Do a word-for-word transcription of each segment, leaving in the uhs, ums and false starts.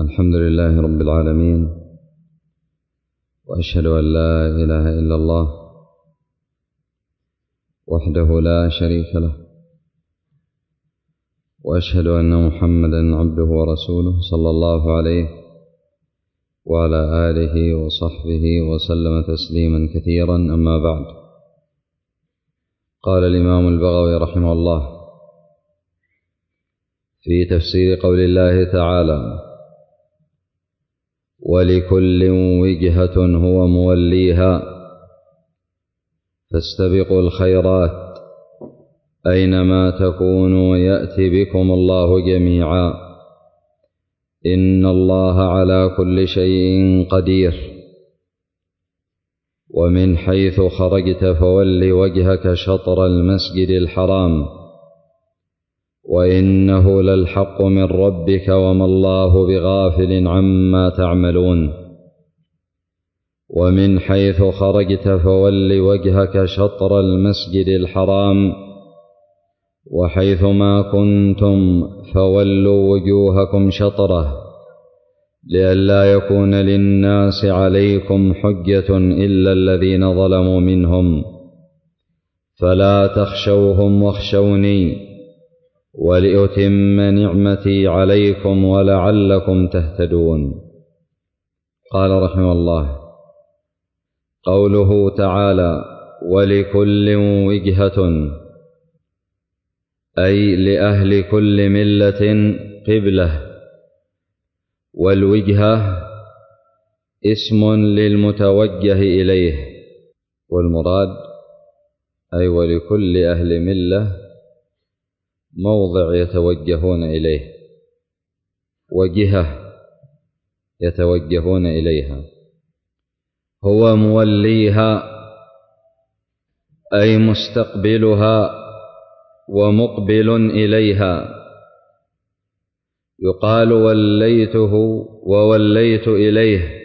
الحمد لله رب العالمين، وأشهد أن لا إله إلا الله وحده لا شريك له، وأشهد أن محمدا عبده ورسوله صلى الله عليه وعلى آله وصحبه وسلم تسليما كثيرا. أما بعد، قال الإمام البغوي رحمه الله في تفسير قول الله تعالى: ولكل وجهة هو موليها فاستبقوا الخيرات أينما تكونوا يأتي بكم الله جميعا إن الله على كل شيء قدير. ومن حيث خرجت فول وجهك شطر المسجد الحرام وإنه للحق من ربك وما الله بغافل عما تعملون. ومن حيث خرجت فول وجهك شطر المسجد الحرام وحيث ما كنتم فولوا وجوهكم شطره لئلا يكون للناس عليكم حجة إلا الذين ظلموا منهم فلا تخشوهم واخشوني ولأتم نعمتي عليكم ولعلكم تهتدون. قال رحمه الله: قوله تعالى ولكل وجهة أي لأهل كل ملة قبلة، والوجهة اسم للمتوجه إليه، والمراد أي ولكل أهل ملة موضع يتوجهون إليه، وجهة يتوجهون إليها. هو موليها أي مستقبلها ومقبل إليها. يقال وليته ووليت إليه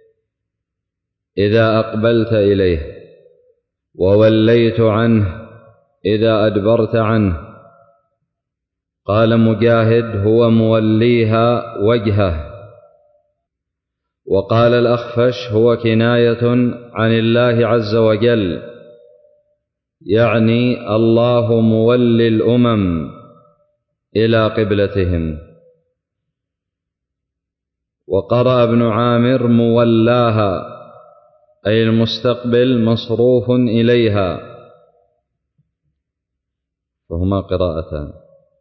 إذا أقبلت إليه، ووليت عنه إذا أدبرت عنه. قال مجاهد: هو موليها وجهه. وقال الأخفش: هو كناية عن الله عز وجل، يعني الله مولي الأمم إلى قبلتهم. وقرأ ابن عامر: مولاها أي المستقبل مصروف إليها، فهما قراءتان: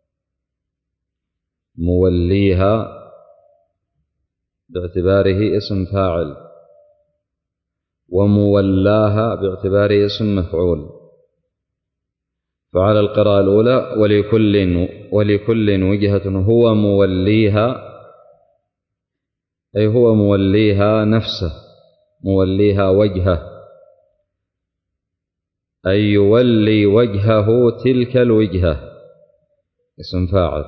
موليها باعتباره اسم فاعل، ومولاها باعتباره اسم مفعول. فعلى القراءة الأولى ولكل ولكل وجهة هو موليها، أي هو موليها نفسه، موليها وجهه، أي يولي وجهه تلك الوجهة، اسم فاعل.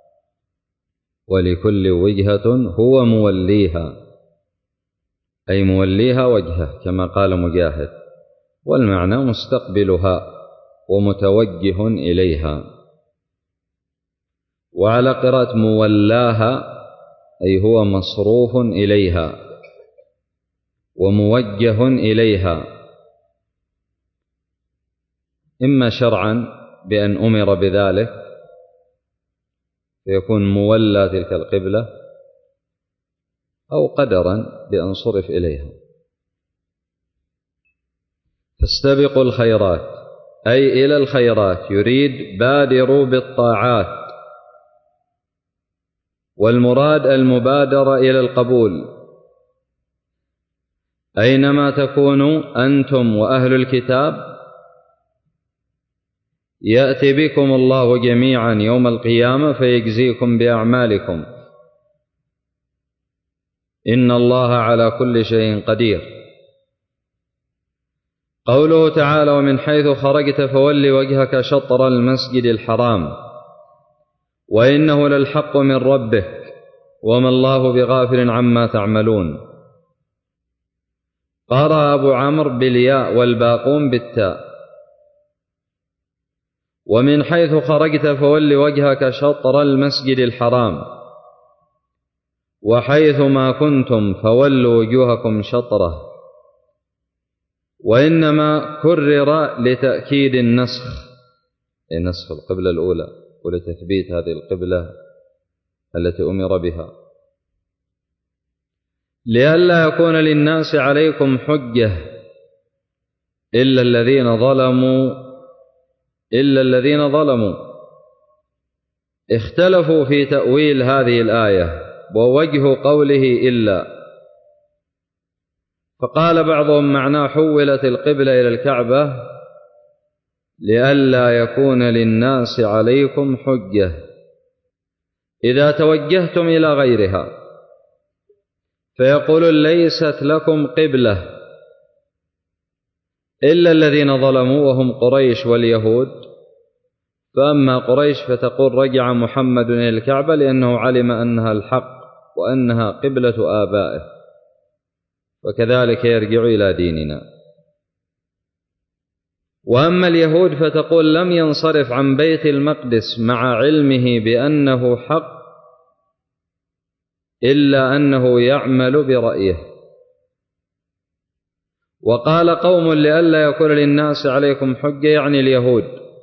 ولكل وجهة هو موليها أي موليها وجهه كما قال مجاهد، والمعنى مستقبلها ومتوجه إليها. وعلى قراءة مولاها أي هو مصروف إليها وموجه إليها، إما شرعا بأن أمر بذلك فيكون مولى تلك القبلة، أو قدرا بأن صرف إليها. فاستبقوا الخيرات أي إلى الخيرات، يريد بادروا بالطاعات، والمراد المبادرة إلى القبول. أينما تكونوا أنتم وأهل الكتاب يأتي بكم الله جميعا يوم القيامة فيجزيكم بأعمالكم إن الله على كل شيء قدير. قوله تعالى: ومن حيث خرجت فول وجهك شطر المسجد الحرام وإنه للحق من ربك وما الله بغافل عما تعملون. قرأ أبو عمرو بالياء والباقون بالتاء. ومن حيث خرجت فول وجهك شطر المسجد الحرام، وحيثما كنتم فولوا وجوهكم شطره، وإنما كرر لتأكيد النسخ، أي نسخ القبلة الأولى ولتثبيت هذه القبلة التي أمر بها، لئلا يكون للناس عليكم حجة إلا الذين ظلموا إلا الذين ظلموا اختلفوا في تأويل هذه الآية ووجه قوله إلا، فقال بعضهم معناه حولت القبلة إلى الكعبة لئلا يكون للناس عليكم حجة إذا توجهتم إلى غيرها، فيقول ليست لكم قبلة إلا الذين ظلموا وهم قريش واليهود. فأما قريش فتقول رجع محمد إلى الكعبة لأنه علم أنها الحق وأنها قبلة آبائه، وكذلك يرجع إلى ديننا. وأما اليهود فتقول لم ينصرف عن بيت المقدس مع علمه بأنه حق إلا أنه يعمل برأيه. وقال قوم لئلا يكون للناس عليكم حجة، يعني اليهود،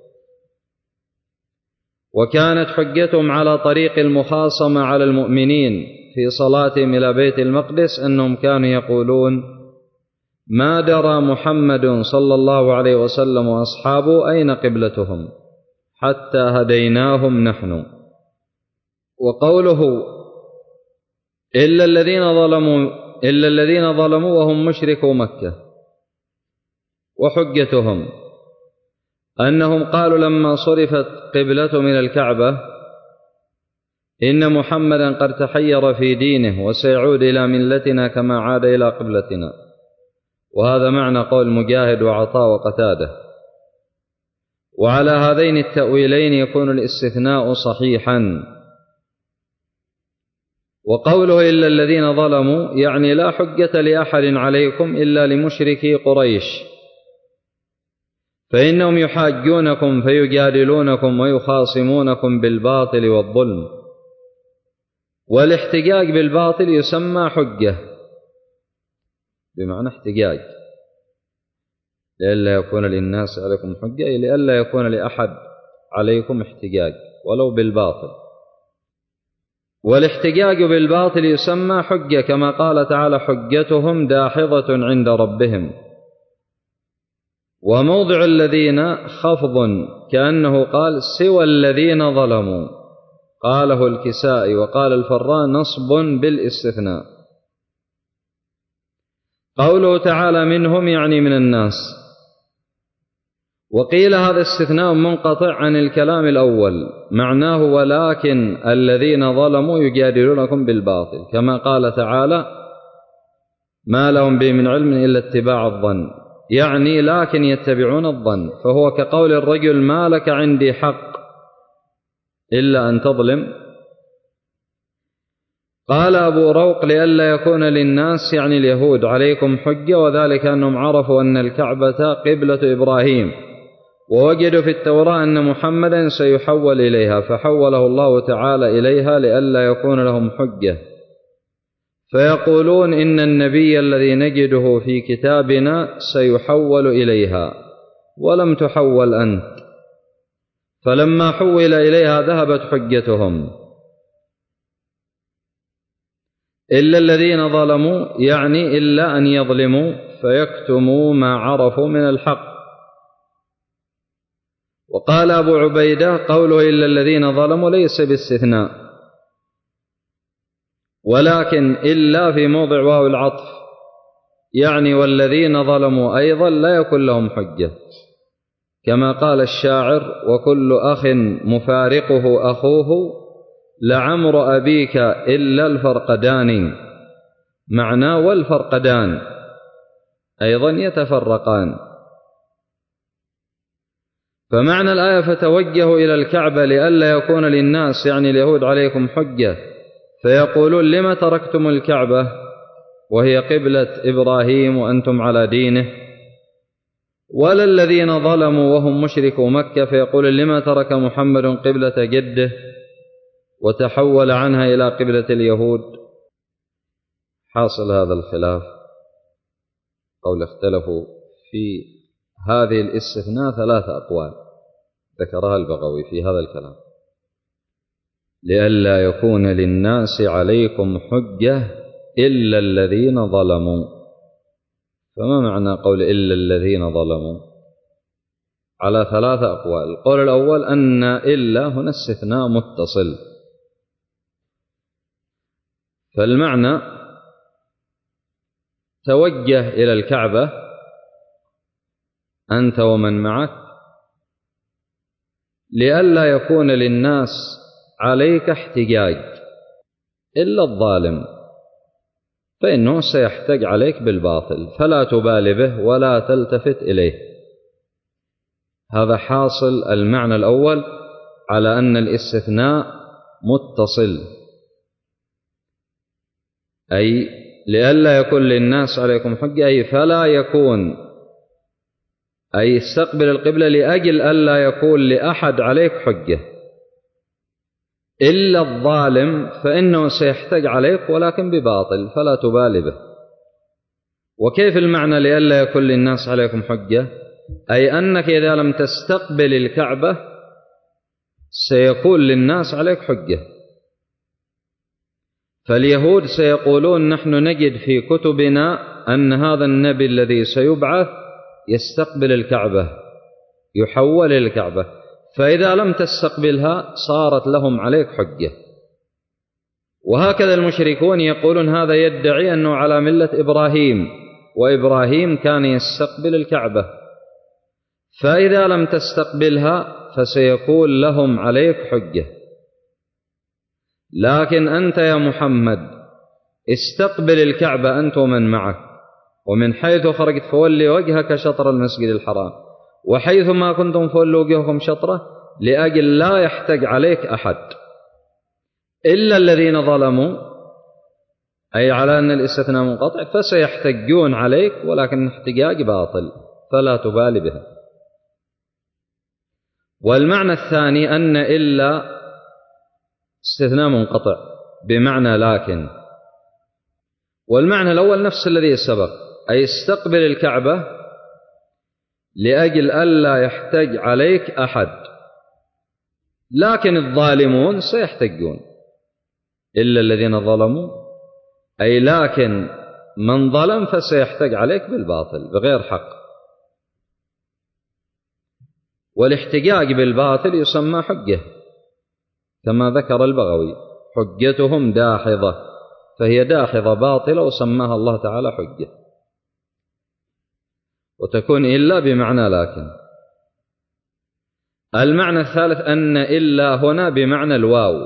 وكانت حجتهم على طريق المخاصمة على المؤمنين في صلاتهم إلى بيت المقدس أنهم كانوا يقولون ما درى محمد صلى الله عليه وسلم وأصحابه أين قبلتهم حتى هديناهم نحن. وقوله إلا الذين ظلموا إلا الذين ظلموا وهم مشركو مكة، وحجتهم أنهم قالوا لما صرفت قبلتهم إلى الكعبة إن محمدا قد تحير في دينه وسيعود إلى ملتنا كما عاد إلى قبلتنا، وهذا معنى قول مجاهد وعطاء وقتاده. وعلى هذين التأويلين يكون الاستثناء صحيحا. وقوله إلا الذين ظلموا يعني لا حجة لأحد عليكم إلا لمشركي قريش، فإنهم يحاجونكم فيجادلونكم ويخاصمونكم بالباطل والظلم، والاحتجاج بالباطل يسمى حجة بمعنى احتجاج، لئلا يكون للناس عليكم حجة لئلا يكون لأحد عليكم احتجاج ولو بالباطل. والاحتجاج بالباطل يسمى حجة كما قال تعالى حجتهم داحضة عند ربهم. وموضع الذين خفض كأنه قال سوى الذين ظلموا، قاله الكسائي وقال الفراء نصب بالاستثناء. قوله تعالى منهم يعني من الناس، وقيل هذا استثناء منقطع عن الكلام الأول معناه ولكن الذين ظلموا يجادلونكم بالباطل، كما قال تعالى ما لهم به من علم إلا اتباع الظن، يعني لكن يتبعون الظن، فهو كقول الرجل ما لك عندي حق إلا أن تظلم. قال أبو روق لئلا يكون للناس يعني اليهود عليكم حجة، وذلك أنهم عرفوا أن الكعبة قبلة إبراهيم، ووجدوا في التوراة أن محمدا سيحول إليها فحوله الله تعالى إليها لئلا يكون لهم حجة، فيقولون إن النبي الذي نجده في كتابنا سيحول إليها ولم تحول أنت، فلما حول إليها ذهبت حجتهم. إلا الذين ظلموا يعني إلا أن يظلموا فيكتموا ما عرفوا من الحق. وقال أبو عبيدة قوله إلا الذين ظلموا ليس باستثناء، ولكن إلا في موضع واو العطف، يعني والذين ظلموا أيضا لا يكون لهم حجة، كما قال الشاعر وكل أخ مفارقه أخوه لعمر أبيك إلا الفرقدان، معناه والفرقدان أيضا يتفرقان. فمعنى الآية فتوجهوا إلى الكعبة لئلا يكون للناس يعني اليهود عليكم حجة، فيقولون لما تركتم الكعبة وهي قبلة إبراهيم وأنتم على دينه، ولا الذين ظلموا وهم مشركو مكة فيقول لما ترك محمد قبلة جده وتحول عنها إلى قبلة اليهود. حاصل هذا الخلاف قول اختلفوا في هذه الاستثناء ثلاثة أقوال ذكرها البغوي في هذا الكلام: لئلا يكون للناس عليكم حجة إلا الذين ظلموا. فما معنى قول إلا الذين ظلموا؟ على ثلاثة أقوال. القول الأول أن إلا هنا استثناء متصل، فالمعنى توجه إلى الكعبة أنت ومن معك لئلا يكون للناس عليك احتجاج إلا الظالم، فإنه سيحتج عليك بالباطل فلا تبالي به ولا تلتفت إليه. هذا حاصل المعنى الأول على أن الاستثناء متصل، أي لئلا يكون للناس عليكم حجة، أي فلا يكون، أي استقبل القبلة لأجل ألا يكون لأحد عليك حجة إلا الظالم، فإنه سيحتج عليك ولكن بباطل فلا تبالي به. وكيف المعنى لئلا يكون للناس عليكم حجة؟ أي أنك إذا لم تستقبل الكعبة سيكون للناس عليك حجة. فاليهود سيقولون نحن نجد في كتبنا أن هذا النبي الذي سيبعث يستقبل الكعبة، يحول الكعبة، فإذا لم تستقبلها صارت لهم عليك حجة. وهكذا المشركون يقولون هذا يدعي أنه على ملة إبراهيم، وإبراهيم كان يستقبل الكعبة، فإذا لم تستقبلها فسيكون لهم عليك حجة. لكن أنت يا محمد استقبل الكعبة أنت ومن معك، ومن حيث خرجت فولي وجهك شطر المسجد الحرام، وحيث ما كنتم فولوا وجهكم شطره، لأجل لا يحتج عليك أحد إلا الذين ظلموا، أي على أن الاستثناء منقطع، فسيحتجون عليك ولكن احتجاج باطل فلا تبالي بها. والمعنى الثاني أن إلا استثناء منقطع بمعنى لكن، والمعنى الأول نفس الذي سبق، أي استقبل الكعبة لأجل ألا يحتج عليك أحد، لكن الظالمون سيحتجون إلا الذين ظلموا، أي لكن من ظلم فسيحتج عليك بالباطل بغير حق. والاحتجاج بالباطل يسمى حجة كما ذكر البغوي: حجتهم داحضة، فهي داحضة باطلة وسماها الله تعالى حجة، وتكون إلا بمعنى لكن. المعنى الثالث أن إلا هنا بمعنى الواو،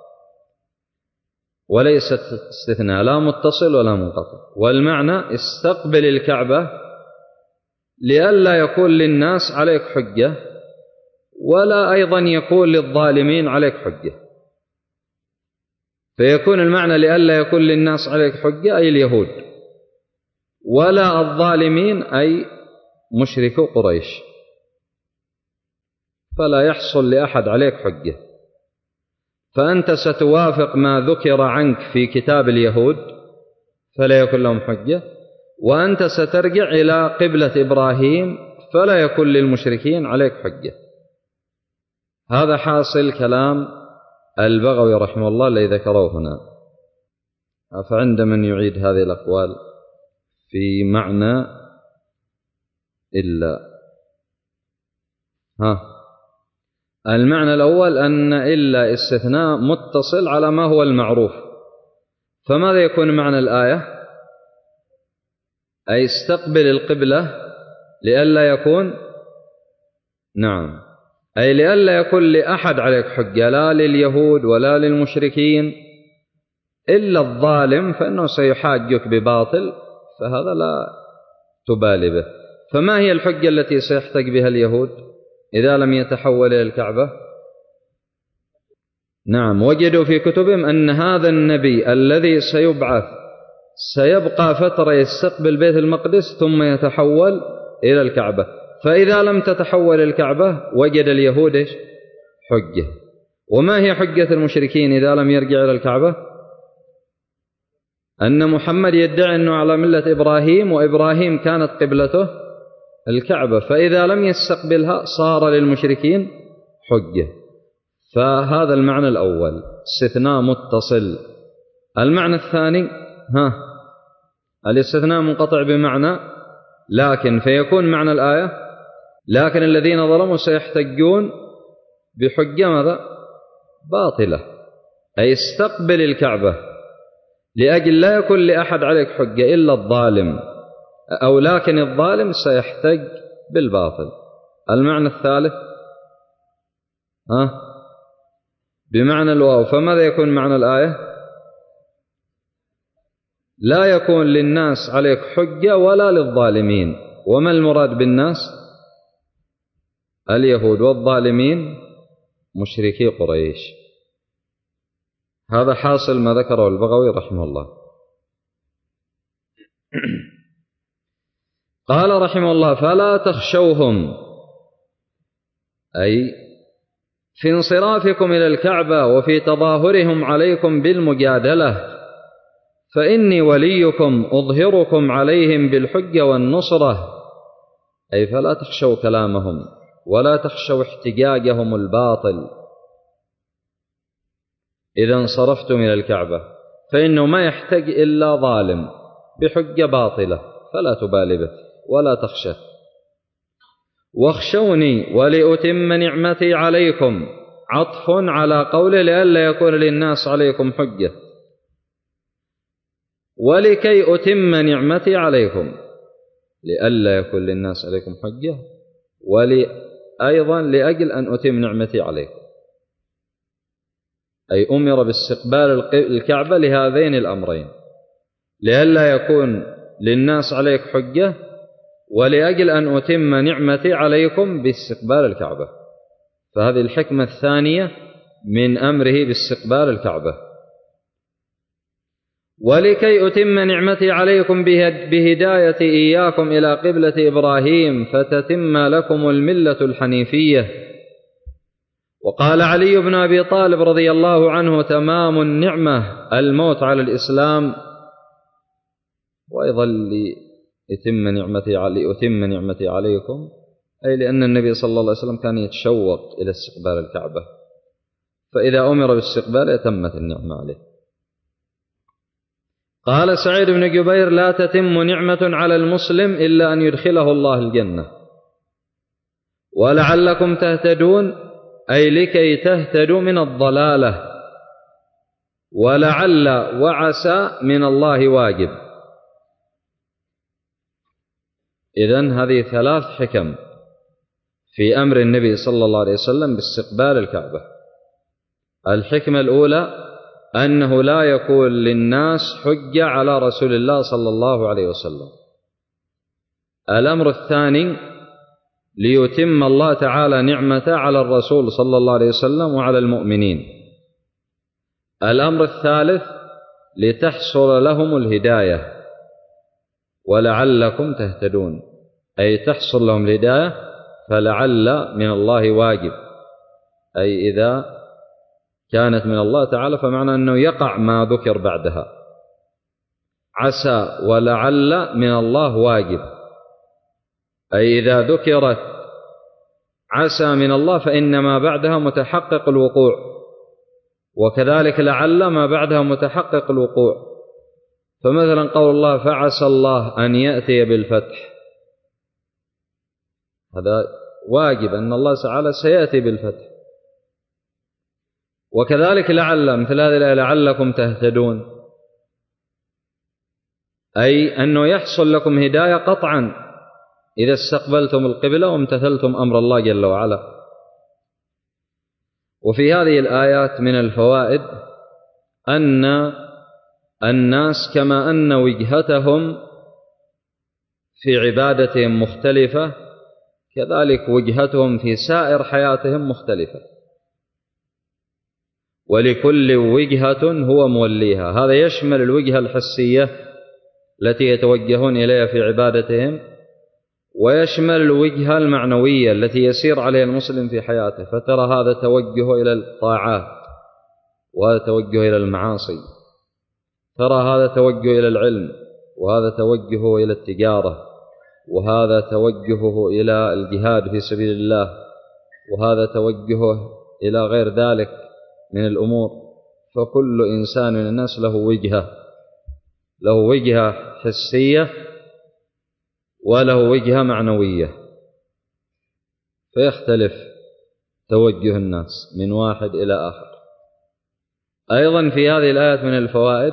وليست استثناء لا متصل ولا منقطع. والمعنى استقبل الكعبة لئلا يكون للناس عليك حجة، ولا أيضا يكون للظالمين عليك حجة. فيكون المعنى لئلا يكون للناس عليك حجة أي اليهود، ولا الظالمين أي مشركو قريش، فلا يحصل لأحد عليك حجة. فأنت ستوافق ما ذكر عنك في كتاب اليهود فلا يكون لهم حجة، وأنت سترجع إلى قبلة إبراهيم فلا يكون للمشركين عليك حجة. هذا حاصل كلام البغوي رحمه الله الذي ذكره هنا. فعند من يعيد هذه الأقوال في معنى إلا؟ ها المعنى الأول أن إلا استثناء متصل على ما هو المعروف. فماذا يكون معنى الآية؟ أي استقبل القبلة لئلا يكون، نعم، أي لئلا يكون لأحد عليك حجة، لا لليهود ولا للمشركين، إلا الظالم فإنه سيحاجك بباطل، فهذا لا تبالي به. فما هي الحجة التي سيحتج بها اليهود إذا لم يتحول إلى الكعبة؟ نعم، وجدوا في كتبهم أن هذا النبي الذي سيبعث سيبقى فترة يستقبل بيت المقدس ثم يتحول إلى الكعبة، فإذا لم تتحول الكعبة وجد اليهود حجة. وما هي حجة المشركين إذا لم يرجع إلى الكعبة؟ أن محمد يدعي أنه على ملة إبراهيم، وإبراهيم كانت قبلته الكعبة، فإذا لم يستقبلها صار للمشركين حجة. فهذا المعنى الأول، استثناء متصل. المعنى الثاني، ها الاستثناء منقطع بمعنى لكن، فيكون معنى الآية لكن الذين ظلموا سيحتجون بحجة ماذا؟ باطلة، أي استقبل الكعبة لأجل لا يكون لأحد عليك حجة إلا الظالم، أو لكن الظالم سيحتج بالباطل. المعنى الثالث ها بمعنى الواو، فماذا يكون معنى الآية؟ لا يكون للناس عليك حجة ولا للظالمين. وما المراد بالناس؟ اليهود، والظالمين مشركي قريش. هذا حاصل ما ذكره البغوي رحمه الله. قال رحمه الله: فلا تخشوهم، أي في انصرافكم إلى الكعبة وفي تظاهرهم عليكم بالمجادلة، فإني وليكم أظهركم عليهم بالحجة والنصرة. أي فلا تخشوا كلامهم ولا تخشوا احتجاجهم الباطل إذا انصرفتم إلى الكعبة، فإنه ما يحتج إلا ظالم بحجة باطلة، فلا تبالي به ولا تخشه. واخشوني ولأتم نعمتي عليكم، عطف على قوله لئلا يكون للناس عليكم حجة، ولكي أتم نعمتي عليكم، لئلا يكون للناس عليكم حجة، وأيضا لأجل أن أتم نعمتي عليكم، أي أمر باستقبال الكعبة لهذين الأمرين، لئلا يكون للناس عليك حجة، ولأجل أن أتم نعمتي عليكم باستقبال الكعبة. فهذه الحكمة الثانية من أمره باستقبال الكعبة. ولكي أتم نعمتي عليكم بهداية إياكم إلى قبلة إبراهيم فتتم لكم الملة الحنيفية. وقال علي بن أبي طالب رضي الله عنه: تمام النعمة الموت على الإسلام. وأيضا لأتم نعمتي علي أتم نعمتي عليكم، أي لأن النبي صلى الله عليه وسلم كان يتشوق إلى استقبال الكعبة، فإذا أمر باستقبال يتمت النعمة عليه. قال سعيد بن جبير: لا تتم نعمة على المسلم إلا أن يدخله الله الجنة. ولعلكم تهتدون، أي لكي تهتدوا من الضلالة. ولعل وعسى من الله واجب. إذن هذه ثلاث حكم في أمر النبي صلى الله عليه وسلم باستقبال الكعبة. الحكمة الأولى أنه لا يكون للناس حجة على رسول الله صلى الله عليه وسلم. الأمر الثاني ليتم الله تعالى نعمته على الرسول صلى الله عليه وسلم وعلى المؤمنين. الأمر الثالث لتحصل لهم الهداية، ولعلكم تهتدون، أي تحصل لهم الهداية، فلعل من الله واجب، أي إذا كانت من الله تعالى فمعنى أنه يقع ما ذكر بعدها. عسى ولعل من الله واجب، أي إذا ذكرت عسى من الله فإن ما بعدها متحقق الوقوع، وكذلك لعل ما بعدها متحقق الوقوع. فمثلا قول الله: فعسى الله أن يأتي بالفتح، هذا واجب أن الله تعالى سيأتي بالفتح. وكذلك لعل مثل هذه الآية: لعلكم تهتدون، أي أنه يحصل لكم هداية قطعا إذا استقبلتم القبلة وامتثلتم أمر الله جل وعلا. وفي هذه الآيات من الفوائد أن الناس كما أن وجهتهم في عبادتهم مختلفة، كذلك وجهتهم في سائر حياتهم مختلفة، ولكل وجهة هو موليها. هذا يشمل الوجهة الحسية التي يتوجهون إليها في عبادتهم، ويشمل الوجهة المعنوية التي يسير عليها المسلم في حياته، فترى هذا توجه إلى الطاعات وهذا توجه إلى المعاصي. ترى هذا توجه إلى العلم، وهذا توجهه إلى التجارة، وهذا توجهه إلى الجهاد في سبيل الله، وهذا توجهه إلى غير ذلك من الأمور. فكل إنسان من الناس له وجهة، له وجهة حسية وله وجهة معنوية، فيختلف توجه الناس من واحد إلى آخر. أيضا في هذه الآيات من الفوائد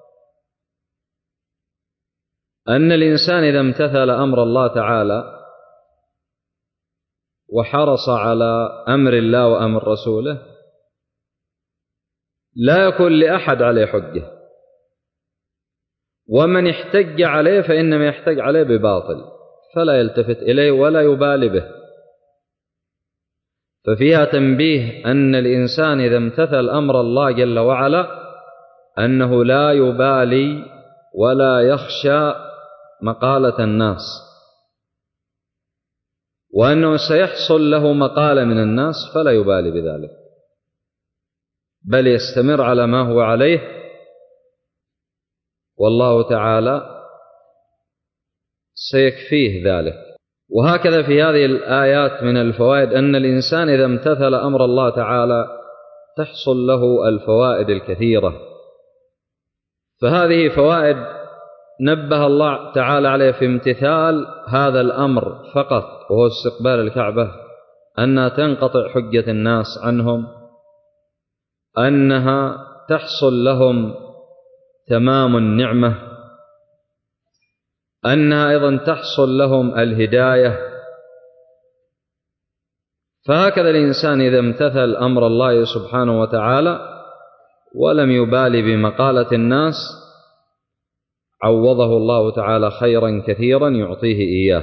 أن الإنسان إذا امتثل أمر الله تعالى وحرص على أمر الله وأمر رسوله لا يكون لأحد عليه حجة، ومن احتج عليه فإنما يحتج عليه بباطل فلا يلتفت إليه ولا يبالي به. ففيها تنبيه أن الإنسان إذا امتثل أمر الله جل وعلا أنه لا يبالي ولا يخشى مقالة الناس، وأنه سيحصل له مقالة من الناس فلا يبالي بذلك، بل يستمر على ما هو عليه، والله تعالى سيكفيه ذلك. وهكذا في هذه الآيات من الفوائد أن الإنسان إذا امتثل أمر الله تعالى تحصل له الفوائد الكثيرة. فهذه فوائد نبه الله تعالى عليه في امتثال هذا الأمر فقط، وهو استقبال الكعبة، أنها تنقطع حجة الناس عنهم، أنها تحصل لهم تمام النعمة، أنها أيضا تحصل لهم الهداية. فهكذا الإنسان إذا امتثل أمر الله سبحانه وتعالى ولم يبالي بمقالة الناس عوضه الله تعالى خيرا كثيرا يعطيه إياه.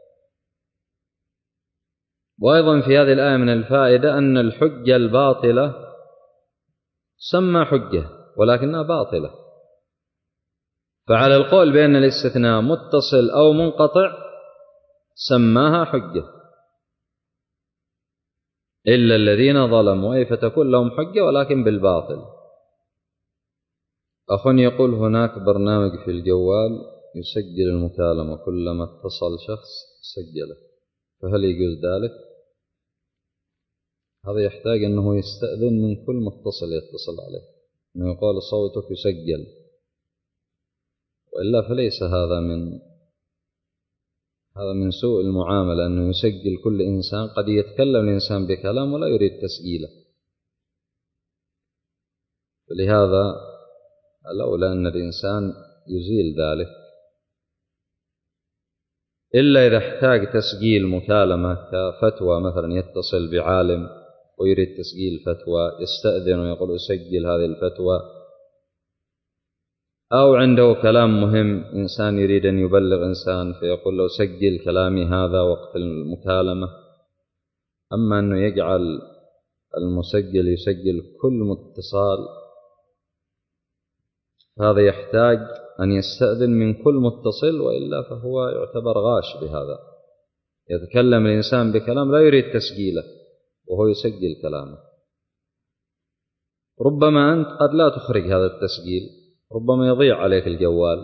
وأيضا في هذه الآية من الفائدة أن الحجة الباطلة سمى حجة ولكنها باطلة، فعلى القول بأن الاستثناء متصل أو منقطع سماها حجة، إلا الذين ظلموا، أي فتكون لهم حجة ولكن بالباطل. أخ يقول هناك برنامج في الجوال يسجل المكالمة، كلما اتصل شخص سجله، فهل يجوز ذلك؟ هذا يحتاج أنه يستأذن من كل متصل يتصل عليه أنه يقول صوتك يسجل، وإلا فليس هذا من هذا من سوء المعاملة أنه يسجل كل إنسان. قد يتكلم الإنسان بكلام ولا يريد تسجيله، فلهذا الأولى أن الإنسان يزيل ذلك، إلا إذا احتاج تسجيل مكالمة كفتوى مثلا، يتصل بعالم ويريد تسجيل فتوى يستأذن ويقول أسجل هذه الفتوى، أو عنده كلام مهم إنسان يريد أن يبلغ إنسان فيقول له سجل كلامي هذا وقت المكالمة. أما أنه يجعل المسجل يسجل كل اتصال هذا يحتاج أن يستأذن من كل متصل، وإلا فهو يعتبر غاش بهذا. يتكلم الإنسان بكلام لا يريد تسجيله وهو يسجل كلامه، ربما أنت قد لا تخرج هذا التسجيل، ربما يضيع عليك الجوال،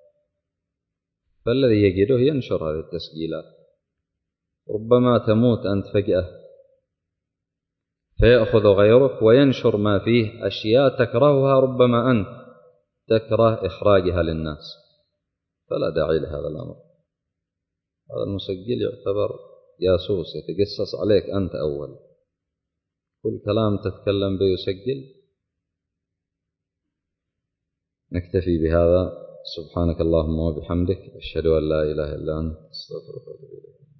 فالذي يجده ينشر هذه التسجيلات، ربما تموت أنت فجأة فيأخذ غيرك وينشر ما فيه أشياء تكرهها، ربما أنت تكره إخراجها للناس، فلا داعي لهذا الأمر. هذا المسجل يعتبر جاسوس يتجسس عليك أنت أول، كل كلام تتكلم به يسجل. نكتفي بهذا، سبحانك اللهم وبحمدك، أشهد أن لا إله إلا أنت، أستغفرك وأتوب إليك.